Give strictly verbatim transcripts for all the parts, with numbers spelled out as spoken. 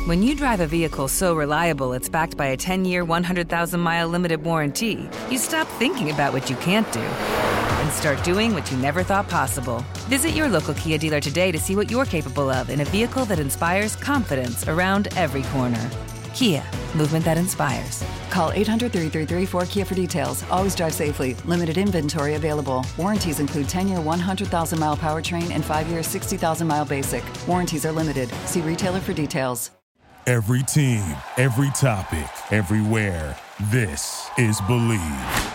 When you drive a vehicle so reliable it's backed by a ten-year, one hundred thousand mile limited warranty, you stop thinking about what you can't do and start doing what you never thought possible. Visit your local Kia dealer today to see what you're capable of in a vehicle that inspires confidence around every corner. Kia, movement that inspires. Call eight hundred, three three three, four K I A for details. Always drive safely. Limited inventory available. Warranties include ten-year, one hundred thousand mile powertrain and five-year, sixty thousand mile basic. Warranties are limited. See retailer for details. Every team, every topic, everywhere. This is Believe.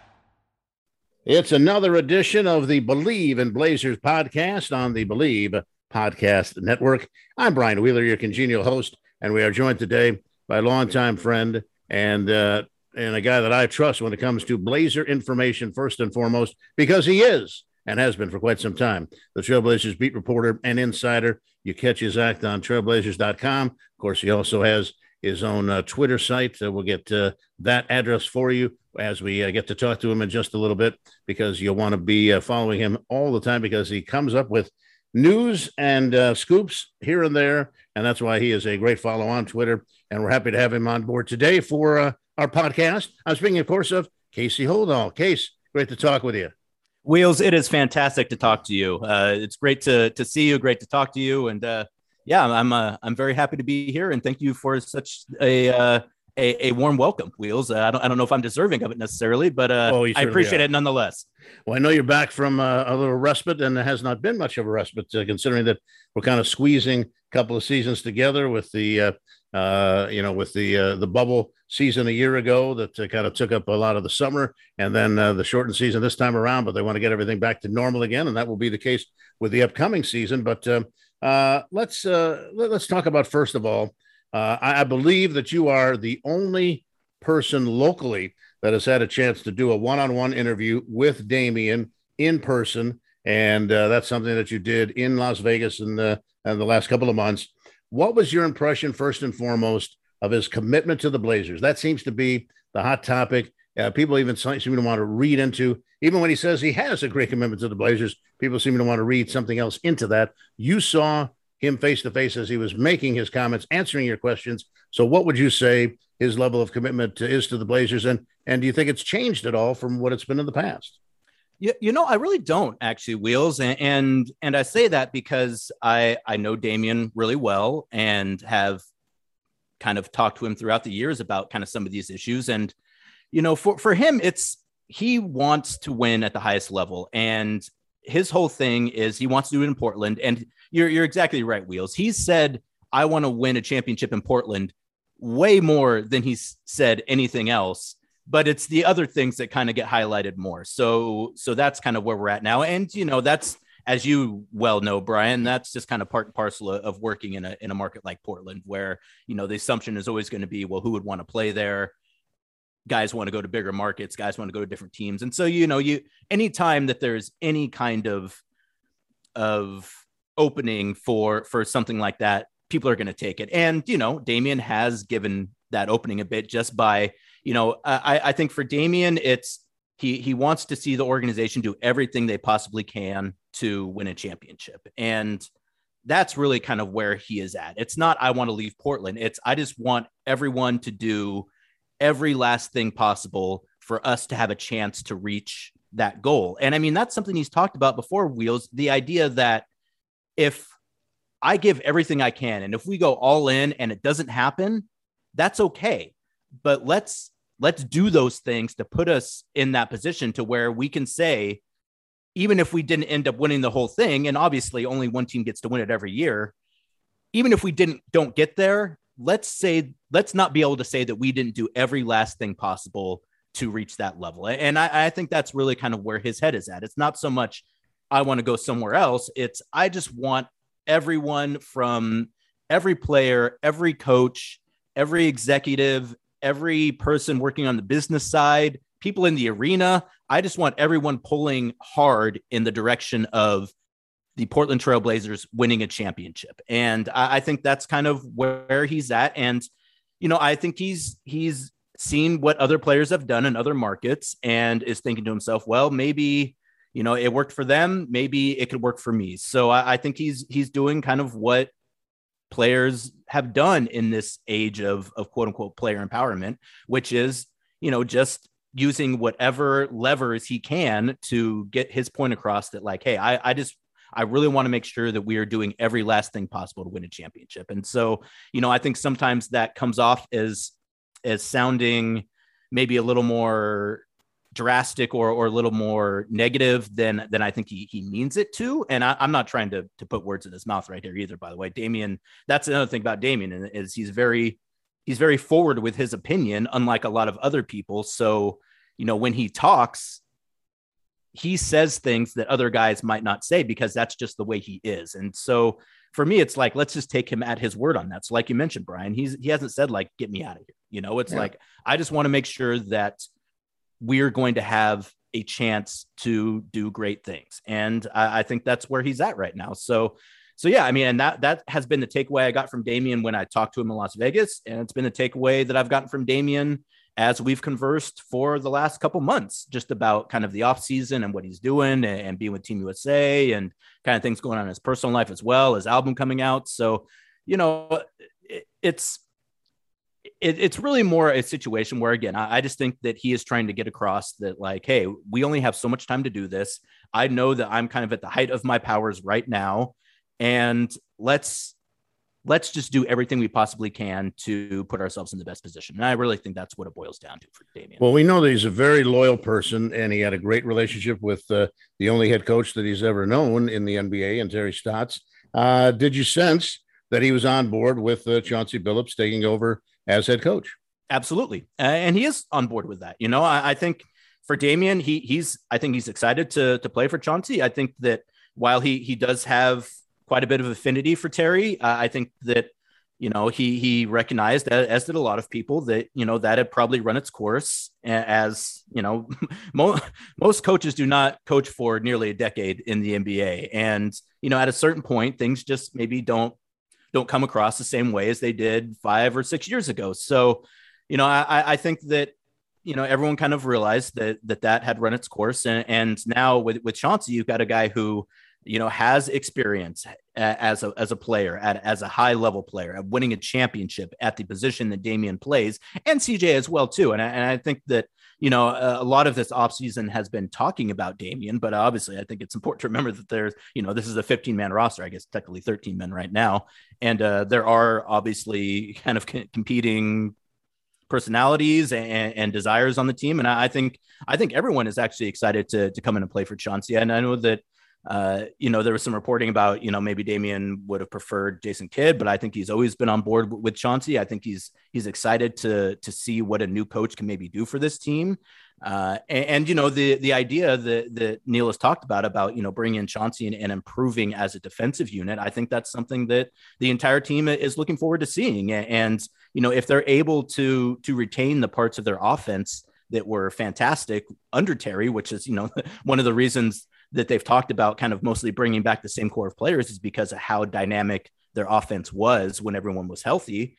It's another edition of the Believe in Blazers podcast on the Believe Podcast Network. I'm Brian Wheeler, your congenial host, and we are joined today by a longtime friend and uh, and a guy that I trust when it comes to Blazer information first and foremost, because he is and has been for quite some time the Trailblazers beat reporter and insider. You catch his act on trailblazers dot com. Of course, he also has his own uh, Twitter site. Uh, we'll get uh, that address for you as we uh, get to talk to him in just a little bit, because you'll want to be uh, following him all the time, because he comes up with news and uh, scoops here and there, and that's why he is a great follow on Twitter, and we're happy to have him on board today for uh, our podcast. I'm speaking, of course, of Casey Holdahl. Case, great to talk with you. Wheels, it is fantastic to talk to you. Uh, it's great to to see you, great to talk to you, and uh, yeah, I'm uh, I'm very happy to be here, and thank you for such a uh, a, a warm welcome, Wheels. Uh, I don't I don't know if I'm deserving of it necessarily, but uh, oh, I appreciate are. it nonetheless. Well, I know you're back from uh, a little respite, and there has not been much of a respite, uh, considering that we're kind of squeezing a couple of seasons together with the uh, uh, you know with the uh, the bubble season a year ago that uh, kind of took up a lot of the summer, and then uh, the shortened season this time around. But they want to get everything back to normal again, and that will be the case with the upcoming season. But uh, uh, let's uh, let's talk about, first of all, uh, I, I believe that you are the only person locally that has had a chance to do a one-on-one interview with Damian in person, and uh, that's something that you did in Las Vegas in the in the last couple of months. What was your impression, first and foremost, of his commitment to the Blazers? That seems to be the hot topic. Uh, people even seem to want to read into, even when he says he has a great commitment to the Blazers, people seem to want to read something else into that. You saw him face-to-face as he was making his comments, answering your questions. So what would you say his level of commitment to, is to the Blazers? And, and do you think it's changed at all from what it's been in the past? You, you know, I really don't actually, Wheels. And, and, and I say that because I, I know Damian really well and have kind of talked to him throughout the years about kind of some of these issues. And, you know, for, for him, it's, he wants to win at the highest level. And his whole thing is he wants to do it in Portland. And you're, you're exactly right, Wheels. He's said, I want to win a championship in Portland way more than he's said anything else. But it's the other things that kind of get highlighted more. So, so that's kind of where we're at now. And, you know, that's, as you well know, Brian, that's just kind of part and parcel of working in a, in a market like Portland, where, you know, the assumption is always going to be, well, who would want to play there? Guys want to go to bigger markets. Guys want to go to different teams. And so, you know, you, anytime that there's any kind of, of opening for, for something like that, people are going to take it. And, you know, Damian has given that opening a bit just by, you know, I, I think for Damian, it's, he, he wants to see the organization do everything they possibly can to win a championship. And that's really kind of where he is at. It's not, I want to leave Portland. It's, I just want everyone to do every last thing possible for us to have a chance to reach that goal. And I mean, that's something he's talked about before, Wheels, the idea that if I give everything I can, and if we go all in and it doesn't happen, that's okay. But let's, let's do those things to put us in that position to where we can say, even if we didn't end up winning the whole thing, and obviously only one team gets to win it every year, even if we didn't, don't get there, let's say, let's not be able to say that we didn't do every last thing possible to reach that level. And I, I think that's really kind of where his head is at. It's not so much, I want to go somewhere else. It's, I just want everyone, from every player, every coach, every executive, every person working on the business side, people in the arena. I just want everyone pulling hard in the direction of the Portland Trail Blazers winning a championship. And I, I think that's kind of where he's at. And, you know, I think he's, he's seen what other players have done in other markets and is thinking to himself, well, maybe, you know, it worked for them. Maybe it could work for me. So I, I think he's, he's doing kind of what players have done in this age of, of quote unquote player empowerment, which is, you know, just using whatever levers he can to get his point across that like, hey, I, I just, I really want to make sure that we are doing every last thing possible to win a championship. And so, you know, I think sometimes that comes off as, as sounding maybe a little more drastic or, or a little more negative than, than I think he, he means it to. And I, I'm not trying to, to put words in his mouth right here either, by the way. Damian, that's another thing about Damian is he's very, he's very forward with his opinion, unlike a lot of other people. So, you know, when he talks, he says things that other guys might not say because that's just the way he is. And so for me, it's like, let's just take him at his word on that. So like you mentioned, Brian, he's, he hasn't said like, get me out of here. You know, it's yeah. like, I just want to make sure that we're going to have a chance to do great things. And I, I think that's where he's at right now. So, so yeah, I mean, and that, that has been the takeaway I got from Damian when I talked to him in Las Vegas. And it's been the takeaway that I've gotten from Damian as we've conversed for the last couple months, just about kind of the off season and what he's doing and, and being with Team U S A and kind of things going on in his personal life as well, his album coming out. So, you know, it, it's, it, it's really more a situation where, again, I, I just think that he is trying to get across that like, hey, we only have so much time to do this. I know that I'm kind of at the height of my powers right now. And let's, let's just do everything we possibly can to put ourselves in the best position. And I really think that's what it boils down to for Damian. Well, we know that he's a very loyal person, and he had a great relationship with uh, the only head coach that he's ever known in the N B A, and Terry Stotts. Uh, did you sense that he was on board with uh, Chauncey Billups taking over as head coach? Absolutely. Uh, and he is on board with that. You know, I, I think for Damian, he he's, I think he's excited to, to play for Chauncey. I think that while he, he does have quite a bit of affinity for Terry, uh, I think that, you know, he, he recognized, as, as did a lot of people, that, you know, that had probably run its course, as, you know, mo- most coaches do not coach for nearly a decade in the N B A. And, you know, at a certain point, things just maybe don't, don't come across the same way as they did five or six years ago. So, you know, I, I think that, you know, everyone kind of realized that, that that had run its course. And, and now with, with Chauncey, you've got a guy who, you know, has experience as a, as a player, at, as a high level player, at winning a championship at the position that Damian plays, and C J as well, too. And I, and I think that, you know, a, a lot of this offseason has been talking about Damian, but obviously I think it's important to remember that there's, you know, this is a fifteen man roster, I guess technically thirteen men right now. And uh, there are obviously kind of c- competing personalities and, and desires on the team. And I, I think, I think everyone is actually excited to, to come in and play for Chauncey. And I know that, Uh, you know, there was some reporting about, you know, maybe Damian would have preferred Jason Kidd, but I think he's always been on board w- with Chauncey. I think he's he's excited to to see what a new coach can maybe do for this team. Uh, and, and, you know, the the idea that, that Neil has talked about, about, you know, bringing in Chauncey and, and improving as a defensive unit, I think that's something that the entire team is looking forward to seeing. And, and you know, if they're able to to retain the parts of their offense that were fantastic under Terry, which is, you know, one of the reasons that they've talked about kind of mostly bringing back the same core of players is because of how dynamic their offense was when everyone was healthy.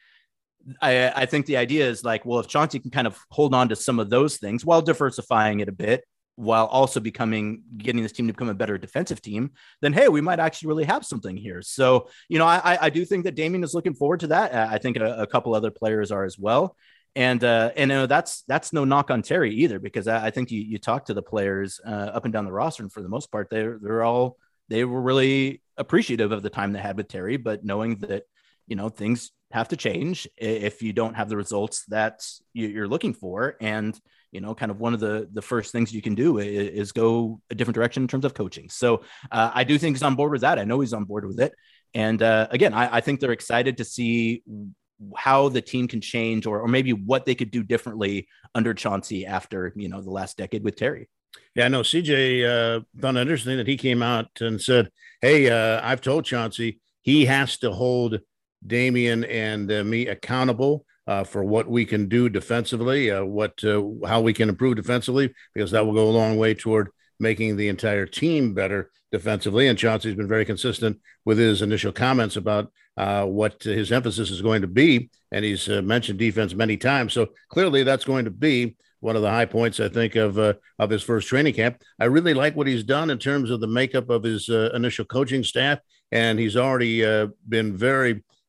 I, I think the idea is like, well, if Chauncey can kind of hold on to some of those things while diversifying it a bit, while also becoming, getting this team to become a better defensive team, then, hey, we might actually really have something here. So, you know, I, I do think that Damian is looking forward to that. I think a, a couple other players are as well. And, uh, and uh, that's, that's no knock on Terry either, because I, I think you, you talk to the players uh, up and down the roster, and for the most part, they're, they're all, they were really appreciative of the time they had with Terry, but knowing that, you know, things have to change if you don't have the results that you're looking for. And, you know, kind of one of the, the first things you can do is, is go a different direction in terms of coaching. So uh, I do think he's on board with that. I know he's on board with it. And uh, again, I, I think they're excited to see how the team can change, or, or maybe what they could do differently under Chauncey after, you know, the last decade with Terry. Yeah, I know C J uh, found it interesting that he came out and said, hey, uh, I've told Chauncey he has to hold Damian and uh, me accountable uh, for what we can do defensively, uh, what, uh, how we can improve defensively, because that will go a long way toward making the entire team better defensively. And Chauncey's been very consistent with his initial comments about uh, what his emphasis is going to be. And he's uh, mentioned defense many times. So clearly that's going to be one of the high points, I think, of uh, of his first training camp. I really like what he's done in terms of the makeup of his uh, initial coaching staff. And he's already uh, been very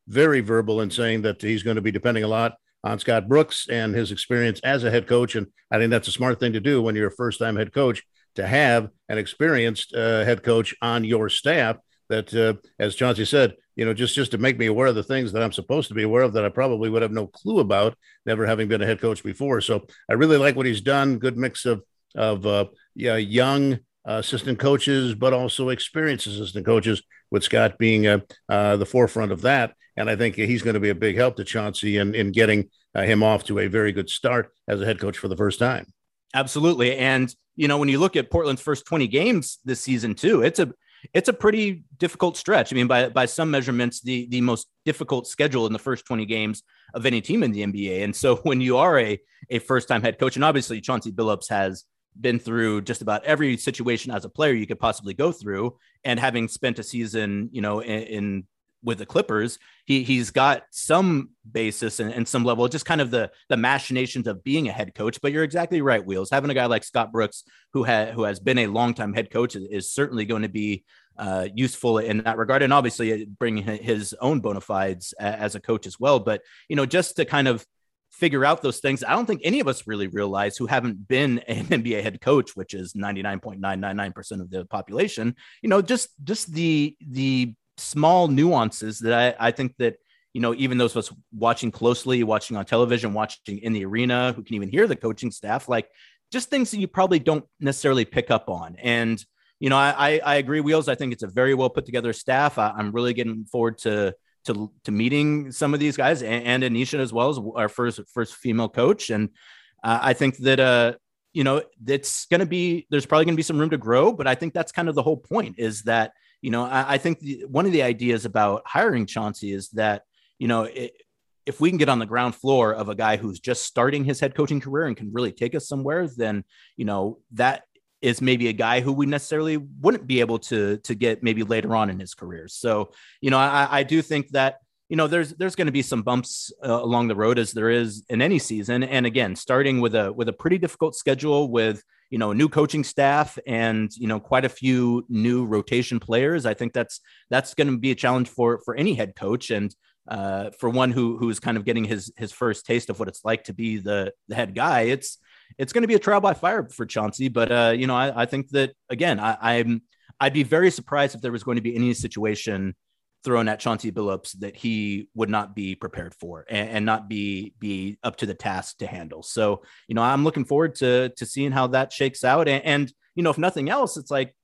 very verbal in saying that he's going to be depending a lot on Scott Brooks and his experience as a head coach. And I think that's a smart thing to do when you're a first-time head coach, to have an experienced uh, head coach on your staff that, uh, as Chauncey said, you know, just, just to make me aware of the things that I'm supposed to be aware of that I probably would have no clue about, never having been a head coach before. So I really like what he's done. Good mix of, of uh, yeah, young uh, assistant coaches, but also experienced assistant coaches, with Scott being uh, uh, the forefront of that. And I think he's going to be a big help to Chauncey in, in getting uh, him off to a very good start as a head coach for the first time. Absolutely. And, you know, when you look at Portland's first twenty games this season too, it's a, it's a pretty difficult stretch. I mean, by, by some measurements, the, the most difficult schedule in the first twenty games of any team in the N B A. And so when you are a, a first-time head coach, and obviously Chauncey Billups has been through just about every situation as a player you could possibly go through, and having spent a season, you know, in, in with the Clippers, he he's got some basis and, and some level, just kind of the, the machinations of being a head coach. But you're exactly right, Wheels. Having a guy like Scott Brooks, who had, who has been a longtime head coach, is, is certainly going to be uh, useful in that regard. And obviously bringing his own bona fides as a coach as well. But, you know, just to kind of figure out those things, I don't think any of us really realize, who haven't been an N B A head coach, which is ninety-nine point nine nine nine percent of the population, you know, just, just the, the small nuances that I, I think that, you know, even those of us watching closely, watching on television, watching in the arena, who can even hear the coaching staff, like just things that you probably don't necessarily pick up on. And, you know, I, I agree, Wheels. I think it's a very well put together staff. I, I'm really getting forward to, to, to meeting some of these guys, and, and Anisha as well, as our first, first female coach. And uh, I think that, uh, you know, it's going to be, there's probably going to be some room to grow, but I think that's kind of the whole point, is that, you know, I, I think the, one of the ideas about hiring Chauncey is that, you know, it, if we can get on the ground floor of a guy who's just starting his head coaching career and can really take us somewhere, then, you know, that is maybe a guy who we necessarily wouldn't be able to, to get maybe later on in his career. So, you know, I, I do think that, you know, there's, there's going to be some bumps uh, along the road, as there is in any season. And again, starting with a, with a pretty difficult schedule, with, you know, a new coaching staff and, you know, quite a few new rotation players. I think that's, that's going to be a challenge for, for any head coach. And uh, for one who, who's kind of getting his, his first taste of what it's like to be the, the head guy, it's, it's going to be a trial by fire for Chauncey. But, uh, you know, I, I think that, again, I, I'm, I'd be very surprised if there was going to be any situation thrown at Chauncey Billups that he would not be prepared for and, and not be, be up to the task to handle. So, you know, I'm looking forward to, to seeing how that shakes out. And, and, you know, if nothing else, it's like,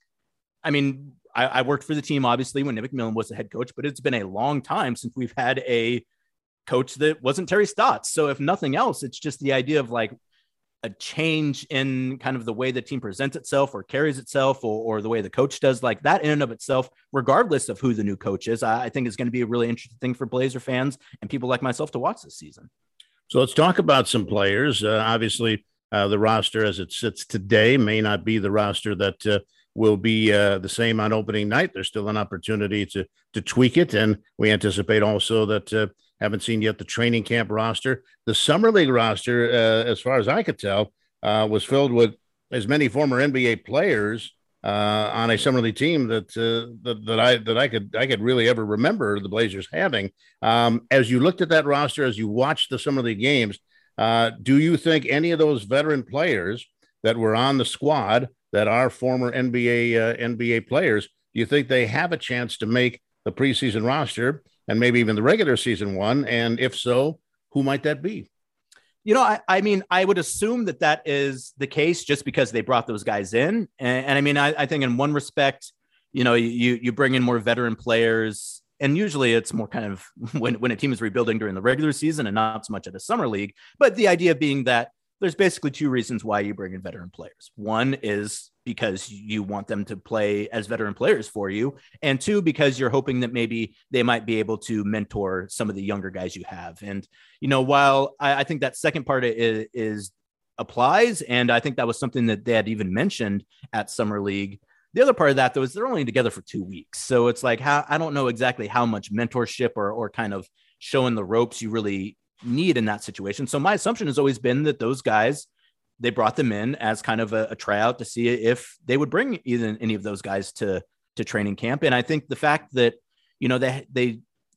I mean, I, I worked for the team, obviously, when Nick McMillan was the head coach, but it's been a long time since we've had a coach that wasn't Terry Stotts. So if nothing else, it's just the idea of like a change in kind of the way the team presents itself or carries itself, or, or the way the coach does, like that in and of itself, regardless of who the new coach is, I, I think is going to be a really interesting thing for Blazer fans and people like myself to watch this season. So let's talk about some players. Uh, obviously, uh, the roster as it sits today may not be the roster that uh, will be uh, the same on opening night. There's still an opportunity to to tweak it, and we anticipate also that uh, haven't seen yet the training camp roster. The summer league roster, uh, as far as I could tell, uh, was filled with as many former N B A players uh, on a summer league team that, uh, that that I that I could I could really ever remember the Blazers having. Um, as you looked at that roster, as you watched the summer league games, uh, do you think any of those veteran players that were on the squad that are former N B A uh, N B A players, do you think they have a chance to make the preseason roster and maybe even the regular season one? And if so, who might that be? You know, I, I mean, I would assume that that is the case just because they brought those guys in. And, and I mean, I, I think in one respect, you know, you, you bring in more veteran players, and usually it's more kind of when, when a team is rebuilding during the regular season and not so much at a summer league. But the idea being that there's basically two reasons why you bring in veteran players. One is because you want them to play as veteran players for you. And two, because you're hoping that maybe they might be able to mentor some of the younger guys you have. And, you know, while I, I think that second part is, is applies, and I think that was something that they had even mentioned at Summer League, the other part of that, though, is they're only together for two weeks. So it's like, how, I don't know exactly how much mentorship or, or kind of showing the ropes you really need in that situation. So my assumption has always been that those guys, they brought them in as kind of a, a tryout to see if they would bring either any of those guys to, to training camp. And I think the fact that, you know, they, they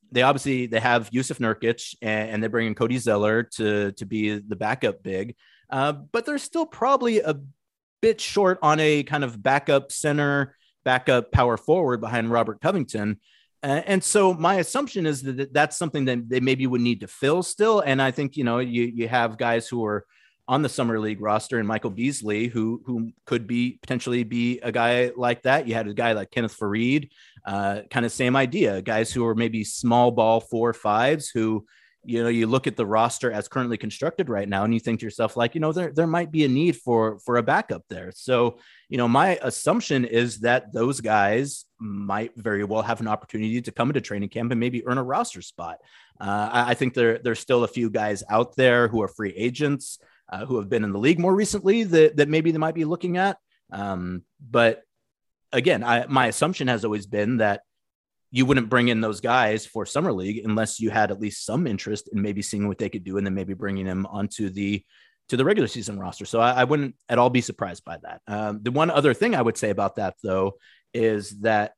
they obviously they have Yusuf Nurkic and, and they bring in Cody Zeller to to be the backup big, uh, but they're still probably a bit short on a kind of backup center, backup power forward behind Robert Covington. Uh, and so my assumption is that that's something that they maybe would need to fill still. And I think, you know, you you have guys who are on the summer league roster and Michael Beasley, who, who could be potentially be a guy like that. You had a guy like Kenneth Fareed, uh, kind of same idea, guys who are maybe small ball four fives who, you know, you look at the roster as currently constructed right now and you think to yourself, like, you know, there, there might be a need for, for a backup there. So, you know, my assumption is that those guys might very well have an opportunity to come into training camp and maybe earn a roster spot. Uh, I, I think there, there's still a few guys out there who are free agents, Uh, who have been in the league more recently that, that maybe they might be looking at. Um, but again, I, my assumption has always been that you wouldn't bring in those guys for summer league unless you had at least some interest in maybe seeing what they could do and then maybe bringing them onto the, to the regular season roster. So I, I wouldn't at all be surprised by that. Um, the one other thing I would say about that though, is that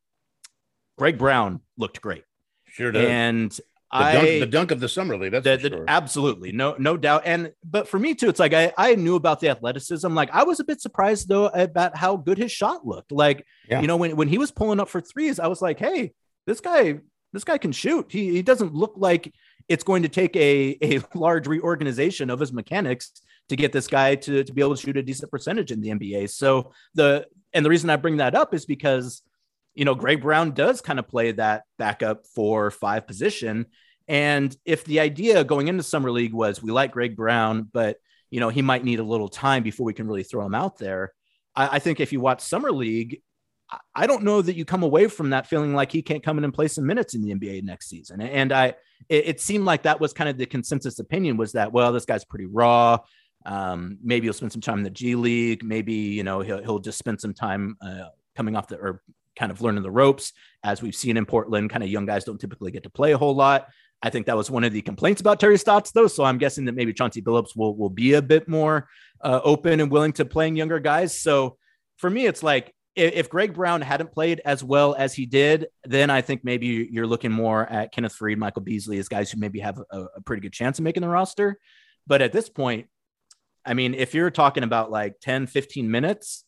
Greg Brown looked great. Sure did. And The dunk, I, the dunk of the summer league. That's the, for the, sure. Absolutely. No, no doubt. And, but for me too, it's like, I, I knew about the athleticism. Like I was a bit surprised though, about how good his shot looked. Like, yeah. you know, when, when he was pulling up for threes, I was like, hey, this guy, this guy can shoot. He, he doesn't look like it's going to take a, a large reorganization of his mechanics to get this guy to, to be able to shoot a decent percentage in the N B A. So the, and the reason I bring that up is because, you know, Greg Brown does kind of play that backup four, five position. And if the idea going into summer league was we like Greg Brown, but you know, he might need a little time before we can really throw him out there. I, I think if you watch summer league, I don't know that you come away from that feeling like he can't come in and play some minutes in the N B A next season. And I, it, it seemed like that was kind of the consensus opinion was that, well, this guy's pretty raw. Um, maybe he'll spend some time in the G League. Maybe, you know, he'll, he'll just spend some time uh, coming off the, or kind of learning the ropes. As we've seen in Portland, kind of young guys don't typically get to play a whole lot. I think that was one of the complaints about Terry Stotts, though. So I'm guessing that maybe Chauncey Billups will, will be a bit more uh, open and willing to playing younger guys. So for me, it's like, if, if Greg Brown hadn't played as well as he did, then I think maybe you're looking more at Kenneth Fareed, Michael Beasley as guys who maybe have a, a pretty good chance of making the roster. But at this point, I mean, if you're talking about like ten, fifteen minutes,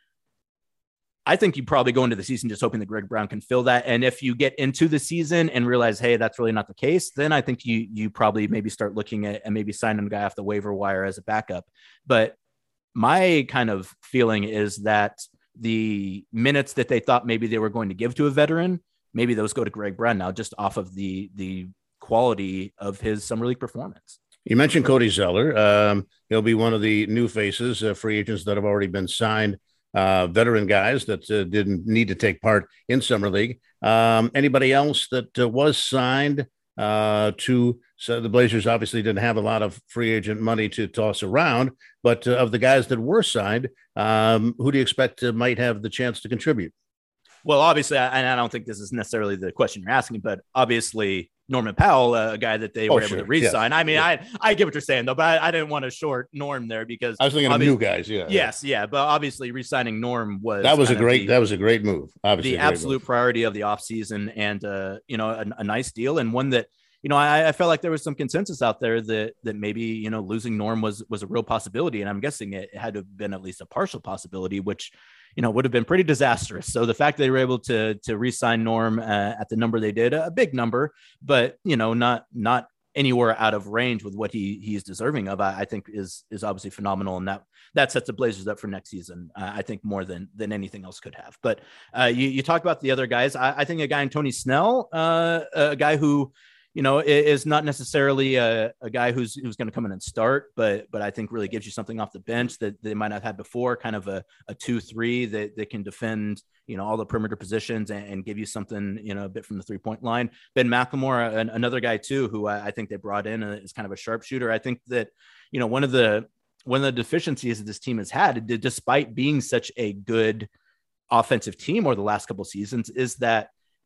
I think you probably go into the season just hoping that Greg Brown can fill that. And if you get into the season and realize, hey, that's really not the case, then I think you you probably maybe start looking at and maybe signing a guy off the waiver wire as a backup. But my kind of feeling is that the minutes that they thought maybe they were going to give to a veteran, maybe those go to Greg Brown now, just off of the the quality of his summer league performance. You mentioned Cody Zeller. Um, he'll be one of the new faces, uh, free agents that have already been signed. Uh, veteran guys that uh, didn't need to take part in summer league. Um, anybody else that uh, was signed uh, to so the Blazers obviously didn't have a lot of free agent money to toss around, but uh, of the guys that were signed, um, who do you expect uh, might have the chance to contribute? Well, obviously, I, and I don't think this is necessarily the question you're asking, but obviously Norman Powell, a guy that they oh, were sure. able to re-sign. Yes. I mean, yeah. I, I get what you're saying though, but I, I didn't want to short Norm there because I was thinking of new guys. Yeah. Yes. Yeah. But obviously re-signing Norm was, that was a great, the, that was a great move. Obviously the absolute move. Priority of the offseason and, uh, you know, a, a nice deal and one that, you know, I, I felt like there was some consensus out there that, that maybe, you know, losing Norm was, was a real possibility. And I'm guessing it had to have been at least a partial possibility, which, you know, would have been pretty disastrous. So the fact that they were able to, to re-sign Norm uh, at the number they did, a big number, but, you know, not, not anywhere out of range with what he he's deserving of, I, I think is, is obviously phenomenal. And that, that sets the Blazers up for next season. Uh, I think more than, than anything else could have, but uh, you, you talk about the other guys. I, I think a guy in Tony Snell, uh, a guy who, you know, is not necessarily a, a guy who's who's going to come in and start, but but I think really gives you something off the bench that they might not have had before, kind of a, a two three that, that can defend, you know, all the perimeter positions and, and give you something, you know, a bit from the three point line. Ben McLemore, an, another guy too, who I, I think they brought in is kind of a sharpshooter. I think that, you know, one of the one of the deficiencies that this team has had, despite being such a good offensive team over the last couple of seasons, is that,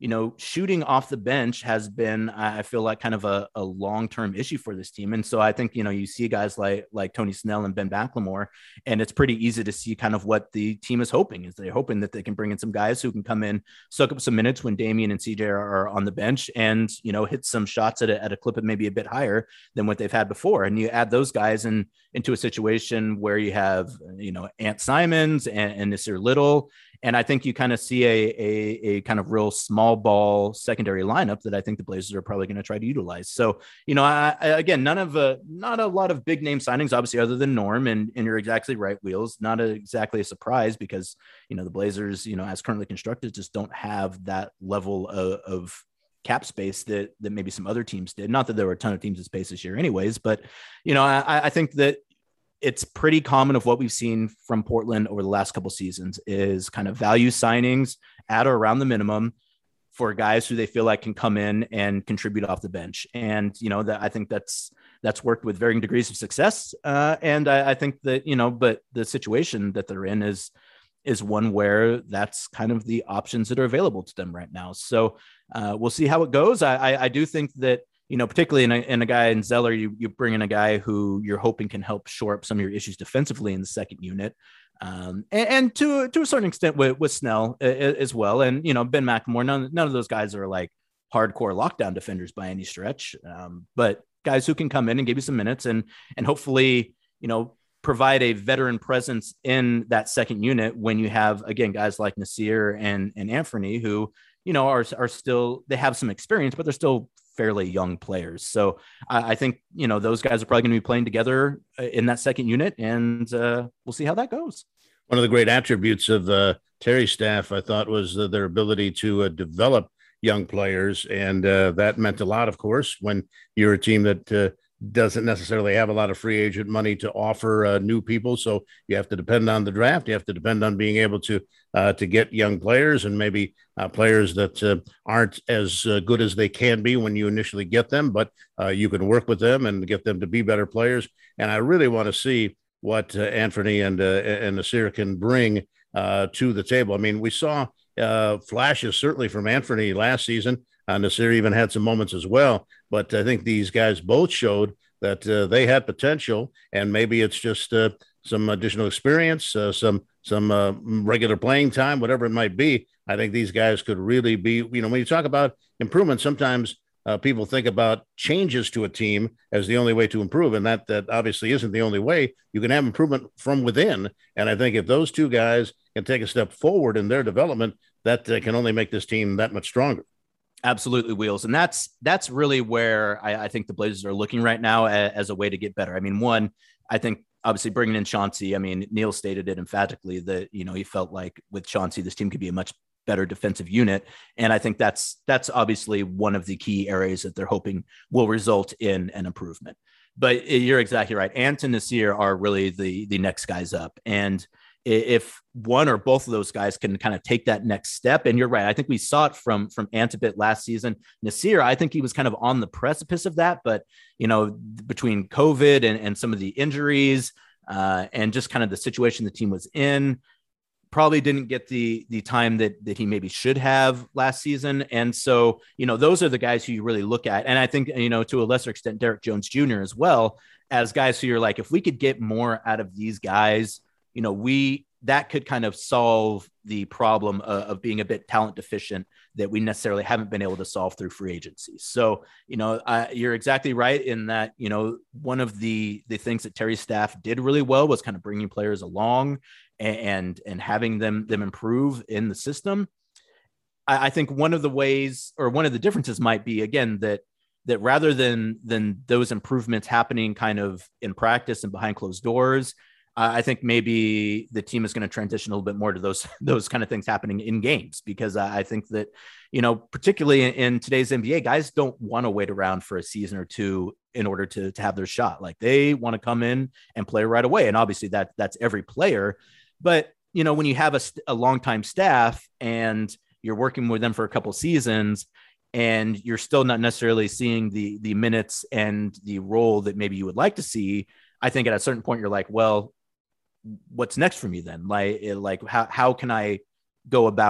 you know, shooting off the bench has been, I feel like, kind of a, a long-term issue for this team. And so I think, you know, you see guys like, like Tony Snell and Ben McLemore, and it's pretty easy to see kind of what the team is hoping is they're hoping that they can bring in some guys who can come in, soak up some minutes when Damian and C J are, are on the bench and, you know, hit some shots at a, at a clip of maybe a bit higher than what they've had before. And you add those guys in into a situation where you have, you know, Ant Simons and, and Nasir Little. And I think you kind of see a, a, a kind of real small ball secondary lineup that I think the Blazers are probably going to try to utilize. So, you know, I, I, again, none of a, not a lot of big name signings, obviously, other than Norm. And, and you're exactly right, Wheels. Not a, exactly a surprise because, you know, the Blazers, you know, as currently constructed, just don't have that level of, of cap space that, that maybe some other teams did. Not that there were a ton of teams in space this year anyways, but, you know, I, I think that it's pretty common of what we've seen from Portland over the last couple of seasons is kind of value signings at or around the minimum for guys who they feel like can come in and contribute off the bench. And, you know, that I think that's, that's worked with varying degrees of success. Uh, and I, I think that, you know, but the situation that they're in is, is one where that's kind of the options that are available to them right now. So uh, we'll see how it goes. I, I, I do think that, you know, particularly in a, in a guy in Zeller, you, you bring in a guy who you're hoping can help shore up some of your issues defensively in the second unit. Um, and, and to, to a certain extent with, with Snell as well. And, you know, Ben McLemore, none, none of those guys are like hardcore lockdown defenders by any stretch. Um, but guys who can come in and give you some minutes and, and hopefully, you know, provide a veteran presence in that second unit when you have, again, guys like Nasir and, and Anthony who, you know, are, are still, they have some experience, but they're still fairly young players. So I, I think, you know, those guys are probably going to be playing together in that second unit, and uh, we'll see how that goes. One of the great attributes of uh, Terry's staff, I thought, was uh, their ability to uh, develop young players. And uh, that meant a lot, of course, when you're a team that uh, doesn't necessarily have a lot of free agent money to offer uh, new people. So you have to depend on the draft. You have to depend on being able to uh, to get young players and maybe uh, players that uh, aren't as uh, good as they can be when you initially get them, but uh, you can work with them and get them to be better players. And I really want to see what uh, Anthony and uh, and Nasir can bring uh, to the table. I mean, we saw uh, flashes certainly from Anthony last season. Uh, Nasir even had some moments as well, but I think these guys both showed that uh, they had potential, and maybe it's just uh, some additional experience, uh, some some uh, regular playing time, whatever it might be. I think these guys could really be, you know, when you talk about improvement, sometimes uh, people think about changes to a team as the only way to improve, and that that obviously isn't the only way. You can have improvement from within, and I think if those two guys can take a step forward in their development, that uh, can only make this team that much stronger. Absolutely, Wheels. And that's that's really where I, I think the Blazers are looking right now as, as a way to get better. I mean, one, I think obviously bringing in Chauncey, I mean, Neil stated it emphatically that, you know, he felt like with Chauncey, this team could be a much better defensive unit. And I think that's that's obviously one of the key areas that they're hoping will result in an improvement. But you're exactly right. Ant and Nasir are really the the next guys up. And if one or both of those guys can kind of take that next step, and you're right, I think we saw it from from Ant a bit last season. Nasir, I think he was kind of on the precipice of that, but you know, between COVID and, and some of the injuries uh, and just kind of the situation the team was in, probably didn't get the the time that that he maybe should have last season. And so, you know, those are the guys who you really look at. And I think, you know, to a lesser extent, Derek Jones Junior as well, as guys who you're like, if we could get more out of these guys, you know, we, that could kind of solve the problem of, of being a bit talent deficient that we necessarily haven't been able to solve through free agency. So, you know, uh, you're exactly right in that, you know, one of the, the things that Terry's staff did really well was kind of bringing players along and, and, and having them, them improve in the system. I, I think one of the ways, or one of the differences might be, again, that, that rather than, than those improvements happening kind of in practice and behind closed doors, I think maybe the team is going to transition a little bit more to those those kind of things happening in games, because I think that, you know, particularly in, in today's N B A, guys don't want to wait around for a season or two in order to, to have their shot. Like, they want to come in and play right away. And obviously that that's every player. But, you know, when you have a, a longtime staff and you're working with them for a couple of seasons and you're still not necessarily seeing the the minutes and the role that maybe you would like to see, I think at a certain point you're like, well, what's next for me then? Like, like how, how can I go about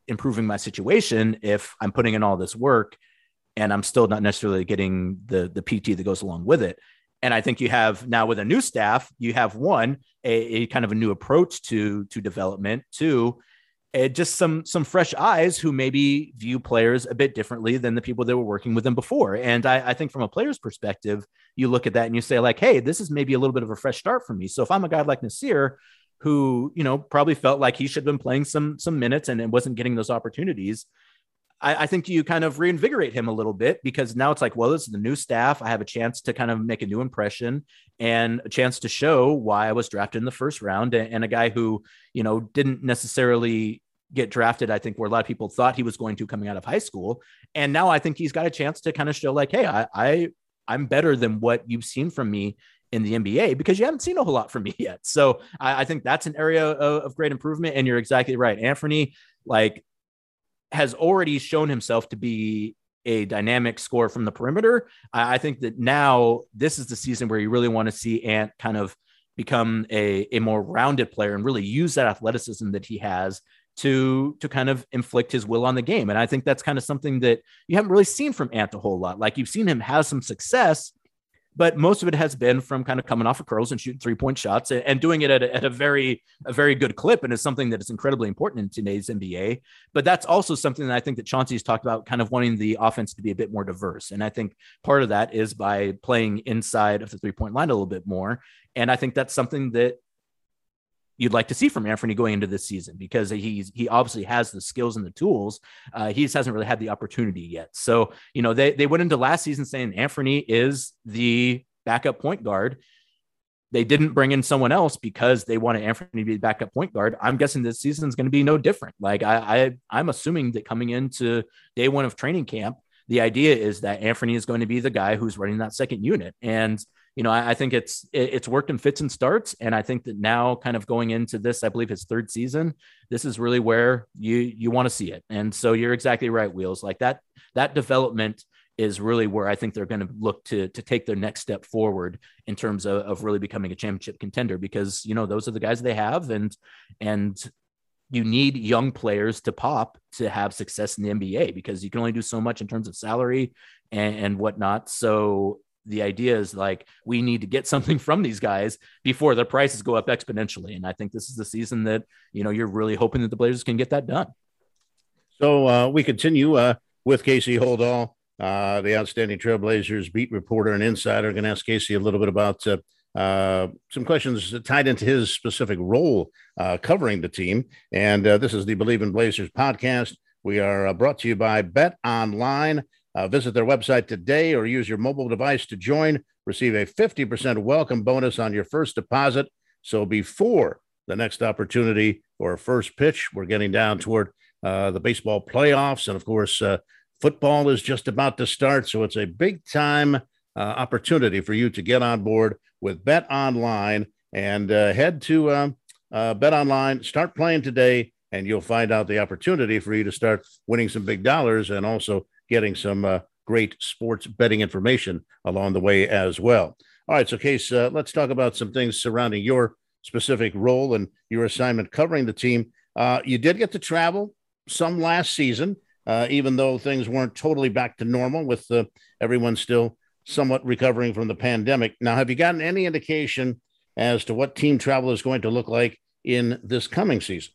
improving my situation if I'm putting in all this work and I'm still not necessarily getting the, the P T that goes along with it. And I think you have now with a new staff, you have one, a, a kind of a new approach to, to development, two, uh, just some, some fresh eyes who maybe view players a bit differently than the people that were working with them before. And I, I think from a player's perspective, you look at that and you say like, hey, this is maybe a little bit of a fresh start for me. So if I'm a guy like Nassir, who, you know, probably felt like he should have been playing some, some minutes and, and wasn't getting those opportunities, I, I think you kind of reinvigorate him a little bit, because now it's like, well, this is the new staff. I have a chance to kind of make a new impression and a chance to show why I was drafted in the first round. And, and a guy who, you know, didn't necessarily get drafted, I think, where a lot of people thought he was going to coming out of high school. And now I think he's got a chance to kind of show like, hey, I, I I'm better than what you've seen from me in the N B A, because you haven't seen a whole lot from me yet. So I, I think that's an area of, of great improvement. And you're exactly right. Anthony, like, has already shown himself to be a dynamic scorer from the perimeter. I, I think that now this is the season where you really want to see Ant kind of become a, a more rounded player and really use that athleticism that he has to, to kind of inflict his will on the game. And I think that's kind of something that you haven't really seen from Ant a whole lot. Like, you've seen him have some success, but most of it has been from kind of coming off of curls and shooting three-point shots and, and doing it at a, at a very, a very good clip. And it's something that is incredibly important in today's N B A. But that's also something that I think that Chauncey's talked about, kind of wanting the offense to be a bit more diverse. And I think part of that is by playing inside of the three-point line a little bit more. And I think that's something that you'd like to see from Anthony going into this season, because he's, he obviously has the skills and the tools. Uh, he just hasn't really had the opportunity yet. So, you know, they, they went into last season saying Anthony is the backup point guard. They didn't bring in someone else because they wanted Anthony to be the backup point guard. I'm guessing this season is going to be no different. Like I, I I'm assuming that coming into day one of training camp, the idea is that Anthony is going to be the guy who's running that second unit. And you know, I, I think it's it, it's worked in fits and starts. And I think that now kind of going into this, I believe his third season, this is really where you you want to see it. And so you're exactly right, Wheels. Like that, that development is really where I think they're going to look to to take their next step forward in terms of, of really becoming a championship contender, because, you know, those are the guys they have. And and you need young players to pop to have success in the N B A, because you can only do so much in terms of salary and, and whatnot. So the idea is like, we need to get something from these guys before their prices go up exponentially. And I think this is the season that, you know, you're really hoping that the Blazers can get that done. So uh, we continue uh, with Casey Holdahl, uh, the outstanding Trailblazers beat reporter and insider. Going to ask Casey a little bit about uh, uh, some questions tied into his specific role uh, covering the team. And uh, this is the Believe in Blazers podcast. We are uh, brought to you by Bet Online. Uh, visit their website today or use your mobile device to join. Receive a fifty percent welcome bonus on your first deposit. So before the next opportunity or first pitch, we're getting down toward uh, the baseball playoffs. And, of course, uh, football is just about to start. So it's a big-time uh, opportunity for you to get on board with Bet Online. And uh, head to um, uh, Bet Online, start playing today, and you'll find out the opportunity for you to start winning some big dollars and also getting some uh, great sports betting information along the way as well. All right, so Case, uh, let's talk about some things surrounding your specific role and your assignment covering the team. Uh, you did get to travel some last season, uh, even though things weren't totally back to normal with uh, everyone still somewhat recovering from the pandemic. Now, have you gotten any indication as to what team travel is going to look like in this coming season?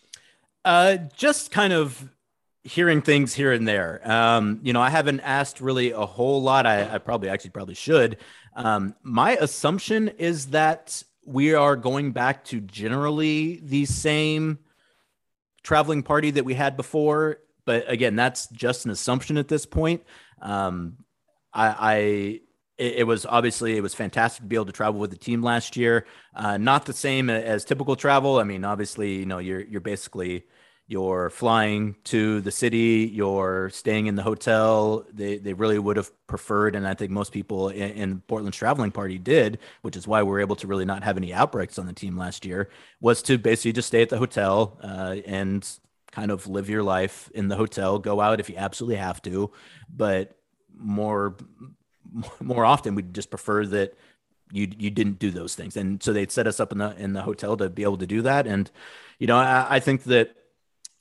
Uh, just kind of hearing things here and there. Um, you know, I haven't asked really a whole lot. I, I probably actually probably should. Um, my assumption is that we are going back to generally the same traveling party that we had before. But again, that's just an assumption at this point. Um, I, I it, it was obviously, it was fantastic to be able to travel with the team last year. Uh, not the same as typical travel. I mean, obviously, you know, you're, you're basically, you're flying to the city, you're staying in the hotel. They they really would have preferred, and I think most people in, in Portland's traveling party did, which is why we were able to really not have any outbreaks on the team last year, was to basically just stay at the hotel uh, and kind of live your life in the hotel, go out if you absolutely have to. But more, more often, we'd just prefer that you you didn't do those things. And so they'd set us up in the in the hotel to be able to do that. And, you know, I, I think that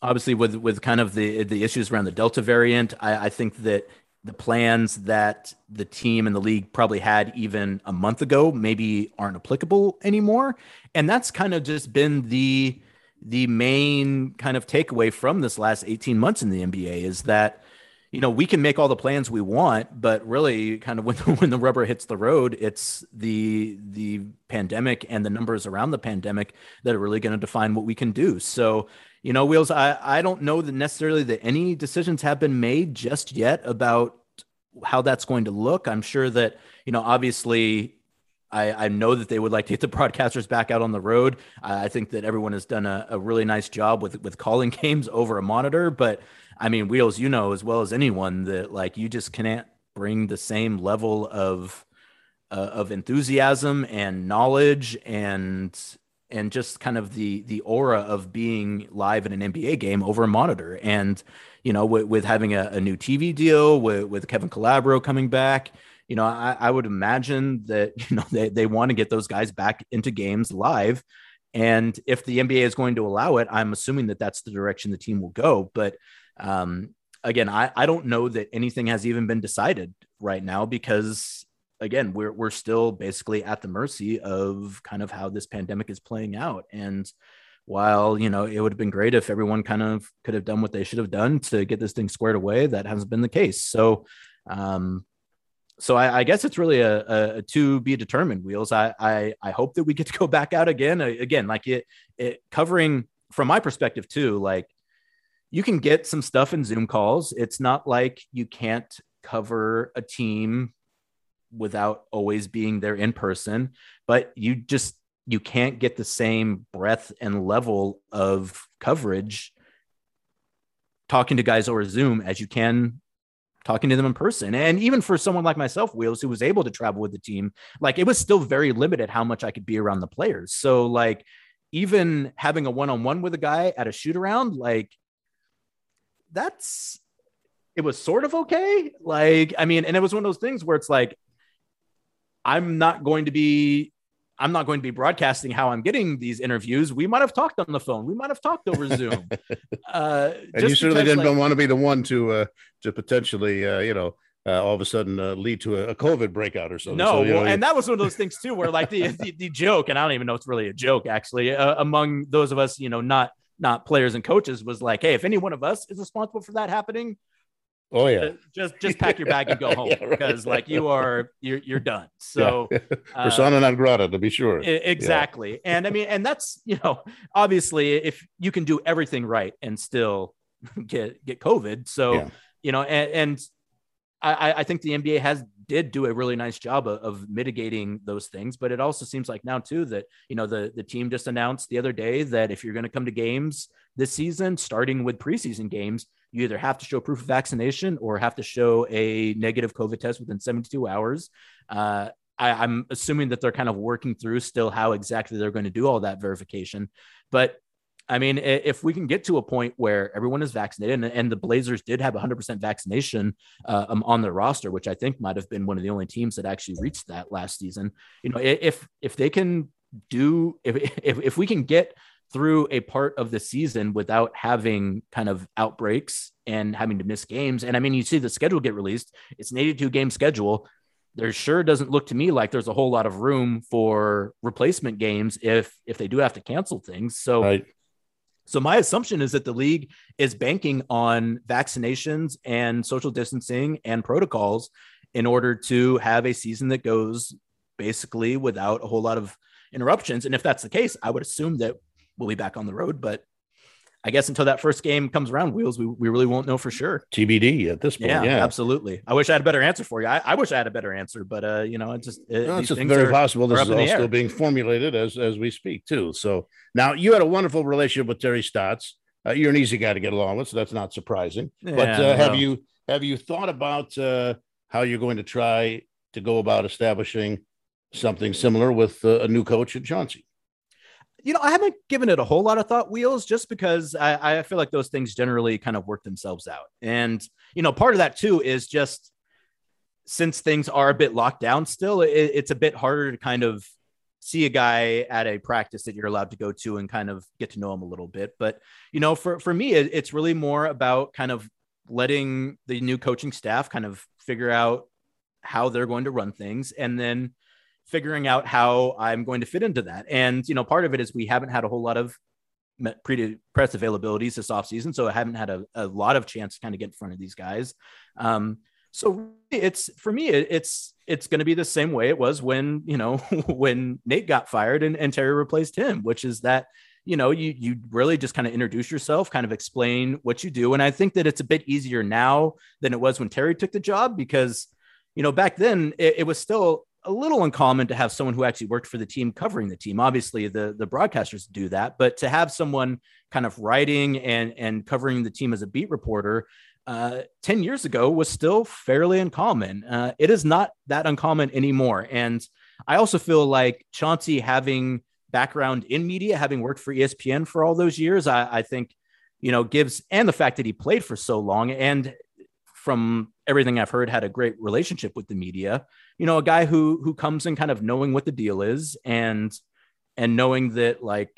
obviously with, with kind of the, the issues around the Delta variant, I, I think that the plans that the team and the league probably had even a month ago maybe aren't applicable anymore. And that's kind of just been the, the main kind of takeaway from this last eighteen months in the N B A is that, you know, we can make all the plans we want, but really kind of when, when the rubber hits the road, it's the, the pandemic and the numbers around the pandemic that are really going to define what we can do. So, you know, Wheels, I, I don't know that necessarily that any decisions have been made just yet about how that's going to look. I'm sure that, you know, obviously I, I know that they would like to get the broadcasters back out on the road. I, I think that everyone has done a, a really nice job with, with calling games over a monitor, but I mean, Wheels, you know, as well as anyone that like, you just can't bring the same level of, uh, of enthusiasm and knowledge and, and just kind of the, the aura of being live in an N B A game over a monitor. And, you know, with, with having a, a new T V deal with, with Kevin Calabro coming back, you know, I, I would imagine that, you know, they, they want to get those guys back into games live. And if the N B A is going to allow it, I'm assuming that that's the direction the team will go. But um, again, I, I don't know that anything has even been decided right now because, again, we're we're still basically at the mercy of kind of how this pandemic is playing out. And while, you know, it would have been great if everyone kind of could have done what they should have done to get this thing squared away, that hasn't been the case. So, um, so I, I guess it's really a, a, a to be determined, Wheels. I, I I hope that we get to go back out again. Again, like it, it covering from my perspective too, like you can get some stuff in Zoom calls. It's not like you can't cover a team without always being there in person, but you just, you can't get the same breadth and level of coverage talking to guys over Zoom as you can talking to them in person. And even for someone like myself, Wheels, who was able to travel with the team, like it was still very limited how much I could be around the players. So like even having a one-on-one with a guy at a shoot around, like that's, it was sort of okay. Like, I mean, and it was one of those things where it's like, I'm not going to be, I'm not going to be broadcasting how I'm getting these interviews. We might've talked on the phone. We might've talked over Zoom. Uh, and you certainly because, didn't like, want to be the one to, uh, to potentially, uh, you know, uh, all of a sudden uh, lead to a, a COVID breakout or something. No, so, well, know, and that was one of those things too, where like the, the, the joke, and I don't even know if it's really a joke actually, uh, among those of us, you know, not, not players and coaches was like, hey, if any one of us is responsible for that happening, oh yeah, just just pack your bag and go home yeah, right. because like you are you're you're done. So yeah. persona uh, non grata, to be sure. Exactly. Yeah. And I mean, and that's, you know, obviously if you can do everything right and still get get COVID. So, yeah. you know, and, and I, I think the N B A has did do a really nice job of, of mitigating those things. But it also seems like now too that, you know, the the team just announced the other day that if you're going to come to games this season, starting with preseason games, you either have to show proof of vaccination or have to show a negative COVID test within seventy-two hours. Uh, I, I'm assuming that they're kind of working through still how exactly they're going to do all that verification. But I mean, if we can get to a point where everyone is vaccinated, and, and the Blazers did have one hundred percent vaccination uh, um, on their roster, which I think might have been one of the only teams that actually reached that last season. You know, if if they can do, if if, if we can get through a part of the season without having kind of outbreaks and having to miss games. And I mean, you see the schedule get released, it's an eighty-two game schedule. There sure doesn't look to me like there's a whole lot of room for replacement games if, if they do have to cancel things. So, right. so my assumption is that the league is banking on vaccinations and social distancing and protocols in order to have a season that goes basically without a whole lot of interruptions. And if that's the case, I would assume that we'll be back on the road, but I guess until that first game comes around, Wheels, we, we really won't know for sure. T B D at this point. Yeah, yeah. absolutely. I wish I had a better answer for you. I, I wish I had a better answer, but uh, you know, it just, it, no, these it's things very are, possible. This are is all still being formulated as, as we speak too. So now you had a wonderful relationship with Terry Stotts. Uh, you're an easy guy to get along with, so that's not surprising, yeah, but uh, have you, have you thought about uh, how you're going to try to go about establishing something similar with uh, a new coach at Chauncey? You know, I haven't given it a whole lot of thought, Wheels, just because I, I feel like those things generally kind of work themselves out. And, you know, part of that too is just since things are a bit locked down still, it, it's a bit harder to kind of see a guy at a practice that you're allowed to go to and kind of get to know him a little bit. But, you know, for, for me, it, it's really more about kind of letting the new coaching staff kind of figure out how they're going to run things, and then figuring out how I'm going to fit into that. And, you know, part of it is we haven't had a whole lot of pre press availabilities this offseason, so I haven't had a, a lot of chance to kind of get in front of these guys. Um, so it's, for me, it, it's, it's going to be the same way it was when, you know, when Nate got fired and, and Terry replaced him, which is that, you know, you, you really just kind of introduce yourself, kind of explain what you do. And I think that it's a bit easier now than it was when Terry took the job, because, you know, back then it, it was still a little uncommon to have someone who actually worked for the team covering the team. Obviously the, the broadcasters do that, but to have someone kind of writing and, and covering the team as a beat reporter uh, ten years ago was still fairly uncommon. Uh, it is not that uncommon anymore. And I also feel like Chauncey, having background in media, having worked for E S P N for all those years, I, I think, you know, gives, and the fact that he played for so long, and from everything I've heard, had a great relationship with the media, you know, a guy who, who comes in kind of knowing what the deal is, and, and knowing that, like,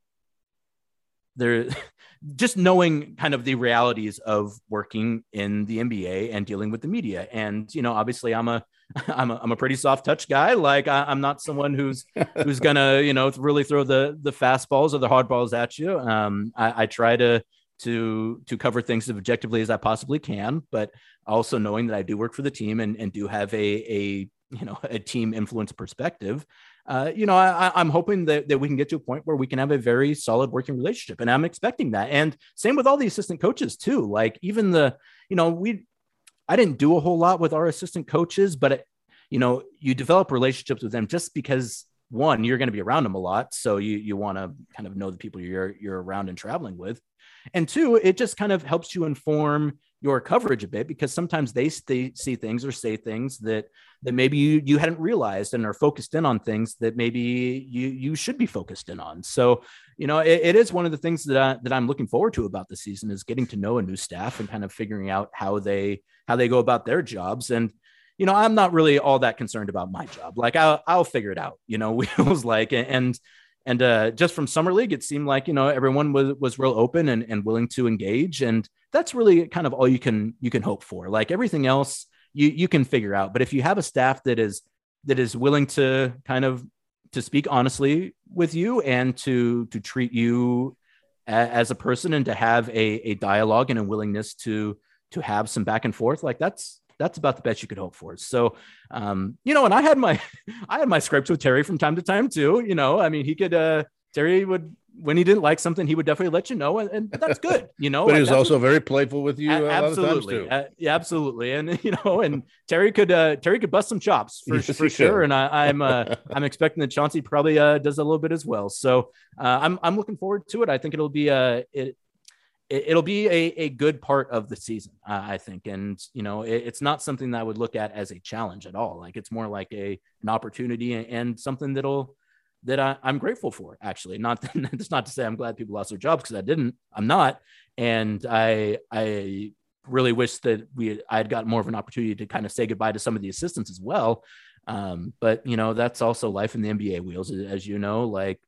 there, just knowing kind of the realities of working in the N B A and dealing with the media. And, you know, obviously I'm a, I'm a, I'm a pretty soft touch guy. Like I, I'm not someone who's, who's gonna, you know, really throw the, the fastballs or the hard balls at you. Um, I, I try to, to, to cover things as objectively as I possibly can, but also knowing that I do work for the team and, and do have a, a, you know, a team influence perspective. Uh, you know, I, I'm hoping that, that we can get to a point where we can have a very solid working relationship, and I'm expecting that. And same with all the assistant coaches too. Like even the, you know, we, I didn't do a whole lot with our assistant coaches, but it, you know, you develop relationships with them just because, one, you're going to be around them a lot. So you, you want to kind of know the people you're, you're around and traveling with. And two, it just kind of helps you inform your coverage a bit, because sometimes they, they see things or say things that, that maybe you, you hadn't realized, and are focused in on things that maybe you, you should be focused in on. So, you know, it, it is one of the things that I, that I'm looking forward to about the season, is getting to know a new staff and kind of figuring out how they, how they go about their jobs. And, you know, I'm not really all that concerned about my job. Like I'll, I'll figure it out, you know, Wheels, like, and, and uh, just from Summer League, it seemed like, you know, everyone was, was real open and, and willing to engage. And that's really kind of all you can, you can hope for. Like everything else you, you can figure out. But if you have a staff that is, that is willing to kind of, to speak honestly with you, and to, to treat you a, as a person, and to have a, a dialogue and a willingness to, to have some back and forth, like that's, that's about the best you could hope for. So, um, you know, and I had my, I had my scripts with Terry from time to time too, you know, I mean, he could, uh, Terry would, when he didn't like something, he would definitely let you know. And, and that's good, you know, but like, he was also what, very playful with you. A- absolutely. Uh, yeah, absolutely. And, you know, and Terry could, uh, Terry could bust some chops for, yes, for sure. And I, I'm, uh, I'm expecting that Chauncey probably, uh, does a little bit as well. So, uh, I'm, I'm looking forward to it. I think it'll be, uh, it, it'll be a, a good part of the season, uh, I think. And, you know, it, it's not something that I would look at as a challenge at all. Like it's more like a, an opportunity, and, and something that'll, that I, I'm grateful for, actually. Not that's not to say I'm glad people lost their jobs, because I didn't, I'm not. And I, I really wish that we, I had gotten more of an opportunity to kind of say goodbye to some of the assistants as well. Um, but you know, that's also life in the N B A, Wheels, as you know, like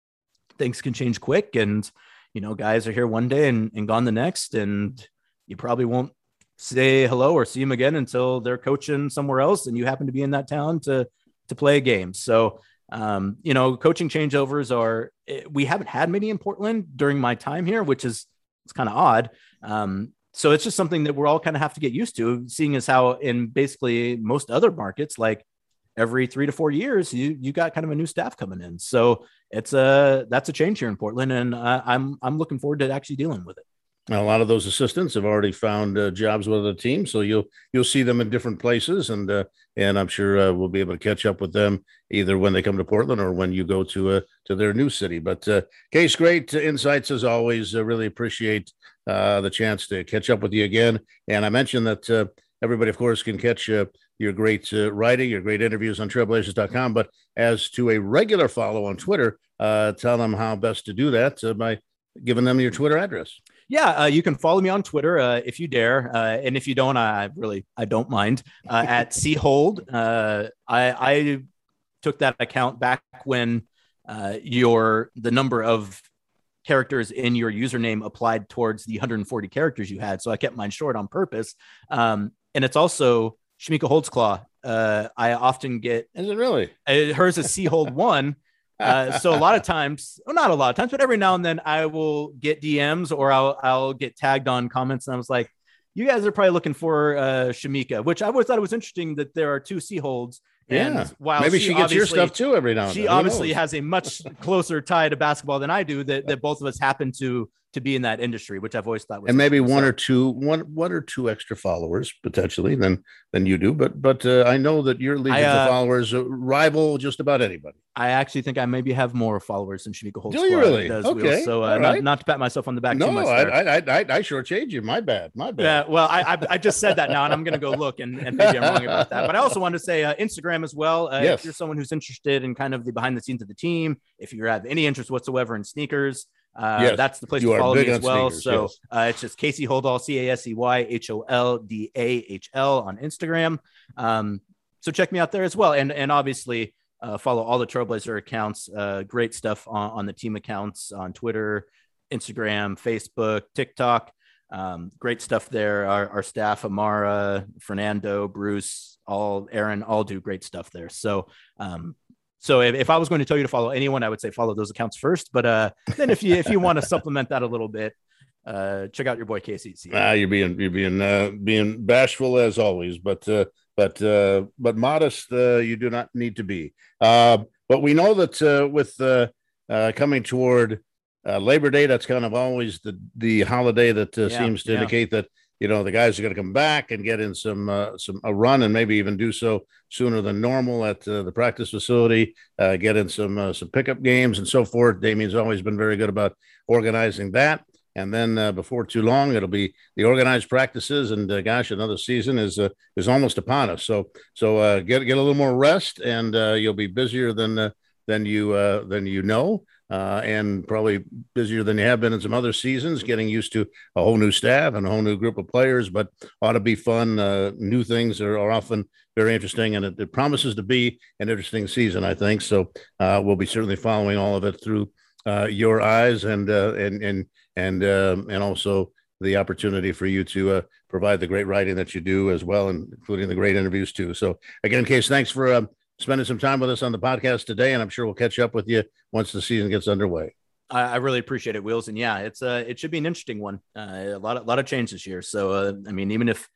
things can change quick, and, you know, guys are here one day and, and gone the next, and you probably won't say hello or see them again until they're coaching somewhere else, and you happen to be in that town to, to play a game. So, um, you know, coaching changeovers are, we haven't had many in Portland during my time here, which is, it's kind of odd. Um, so it's just something that we're all kind of have to get used to, seeing as how in basically most other markets, like every three to four years, you, you got kind of a new staff coming in. So it's a, that's a change here in Portland. And uh, I'm, I'm looking forward to actually dealing with it. Now, a lot of those assistants have already found uh, jobs with other teams, so you'll you'll see them in different places, and uh, and I'm sure uh, we'll be able to catch up with them either when they come to Portland or when you go to uh, to their new city. But uh, Case, great insights as always. I really appreciate uh, the chance to catch up with you again. And I mentioned that uh, everybody, of course, can catch uh, your great uh, writing, your great interviews on trailblazers dot com. But as to a regular follow on Twitter, uh, tell them how best to do that uh, by giving them your Twitter address. Yeah, uh, you can follow me on Twitter uh, if you dare, uh, and if you don't, I really I don't mind. Uh, at C Hold, uh, I, I took that account back when uh, your the number of characters in your username applied towards the one hundred forty characters you had. So I kept mine short on purpose. Um, and it's also Shamika Holtzclaw. Uh, I often get, is it really? Uh, hers is C Hold one. Uh, so a lot of times, well, not a lot of times, but every now and then I will get D Ms or I'll, I'll get tagged on comments. And I was like, you guys are probably looking for uh, Shamika, which I always thought it was interesting that there are two C Holds. And yeah. while maybe she, she gets your stuff too every now and she then. obviously has a much closer tie to basketball than I do, that, that both of us happen to to be in that industry, which I've always thought was, and maybe one so. or two, one, one or two extra followers potentially than, than you do. But, but uh, I know that your legions I, uh, of followers uh, rival just about anybody. I actually think I maybe have more followers than Shamika Holtzclaw. Do you really? Does, okay. Will. So uh, right. not, not to pat myself on the back. No, too much I, there. I, I, I sure changed you. My bad. My bad. Yeah. Well, I, I, I just said that now, and I'm going to go look, and, and maybe I'm wrong about that. But I also wanted to say uh, Instagram as well. Uh, yes. If you're someone who's interested in kind of the behind the scenes of the team, if you have any interest whatsoever in sneakers, Uh, yes, that's the place to follow me as well. Sneakers, so yes. uh, it's just Casey Holdall, C A S E Y H O L D A H L on Instagram. Um, so check me out there as well. And, and obviously uh, follow all the Trailblazer accounts. Uh, great stuff on, on the team accounts on Twitter, Instagram, Facebook, TikTok. Um, great stuff there. Our, our staff, Amara, Fernando, Bruce, all Aaron, all do great stuff there. So um, So if, if I was going to tell you to follow anyone, I would say follow those accounts first. But uh, then if you if you want to supplement that a little bit, uh, check out your boy Casey. Ah, you're being you're being uh, being bashful as always, but uh, but uh, but modest. Uh, you do not need to be. Uh, but we know that uh, with uh, uh, coming toward uh, Labor Day, that's kind of always the the holiday that uh, Yeah, seems to yeah. indicate that, you know, the guys are going to come back and get in some uh, some a run, and maybe even do so sooner than normal at uh, the practice facility, uh, get in some uh, some pickup games and so forth. Damien's always been very good about organizing that. And then uh, before too long, it'll be the organized practices, and uh, gosh, another season is uh, is almost upon us. So so uh, get get a little more rest, and uh, you'll be busier than uh, than you uh, than you know. Uh, and probably busier than you have been in some other seasons, getting used to a whole new staff and a whole new group of players, but ought to be fun. Uh, new things are, are often very interesting, and it, it promises to be an interesting season, I think. So uh, we'll be certainly following all of it through uh, your eyes, and uh, and and and um, and also the opportunity for you to uh, provide the great writing that you do as well, and including the great interviews too. So again, Case, thanks for uh, spending some time with us on the podcast today, and I'm sure we'll catch up with you once the season gets underway. I, I really appreciate it, Wheels. And yeah, it's uh, it should be an interesting one. Uh, a lot of, lot of change this year. So, uh, I mean, even if,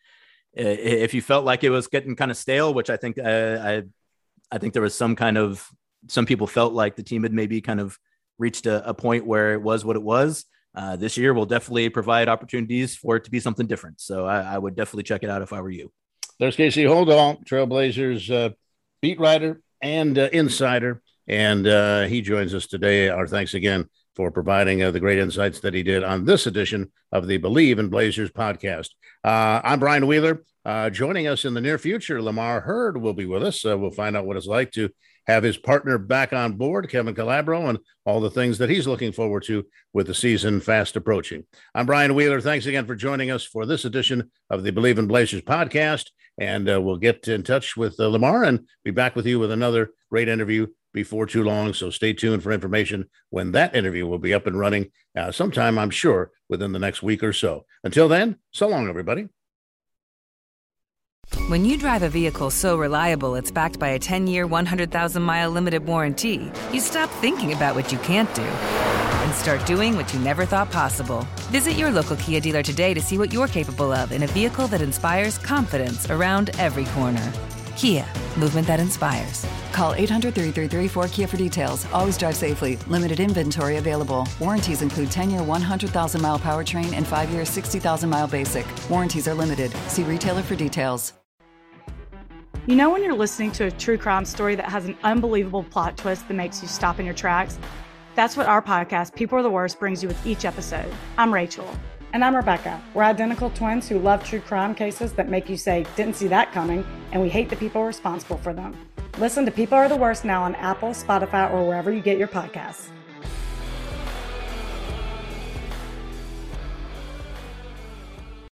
if you felt like it was getting kind of stale, which I think, uh, I, I think there was some kind of, some people felt like the team had maybe kind of reached a, a point where it was what it was. Uh, this year will definitely provide opportunities for it to be something different. So I, I would definitely check it out if I were you. There's Casey Holdall, Trailblazers uh, beat writer and uh, insider. And uh, he joins us today. Our thanks again for providing uh, the great insights that he did on this edition of the Believe in Blazers podcast. Uh, I'm Brian Wheeler. Uh, joining us in the near future, Lamar Hurd will be with us. Uh, we'll find out what it's like to have his partner back on board, Kevin Calabro, and all the things that he's looking forward to with the season fast approaching. I'm Brian Wheeler. Thanks again for joining us for this edition of the Believe in Blazers podcast. And uh, we'll get in touch with uh, Lamar and be back with you with another great interview before too long. So stay tuned for information when that interview will be up and running uh, sometime, I'm sure, within the next week or so. Until then, so long, everybody. When you drive a vehicle so reliable it's backed by a ten-year, one hundred thousand mile limited warranty, you stop thinking about what you can't do and start doing what you never thought possible. Visit your local Kia dealer today to see what you're capable of in a vehicle that inspires confidence around every corner. Kia, movement that inspires. Call eight hundred, three three three, four K I A for details. Always drive safely. Limited inventory available. Warranties include ten-year, one hundred thousand mile powertrain and five-year, sixty thousand mile basic. Warranties are limited. See retailer for details. You know when you're listening to a true crime story that has an unbelievable plot twist that makes you stop in your tracks? That's what our podcast, People Are the Worst, brings you with each episode. I'm Rachel. And I'm Rebecca. We're identical twins who love true crime cases that make you say, didn't see that coming, and we hate the people responsible for them. Listen to People Are the Worst now on Apple, Spotify, or wherever you get your podcasts.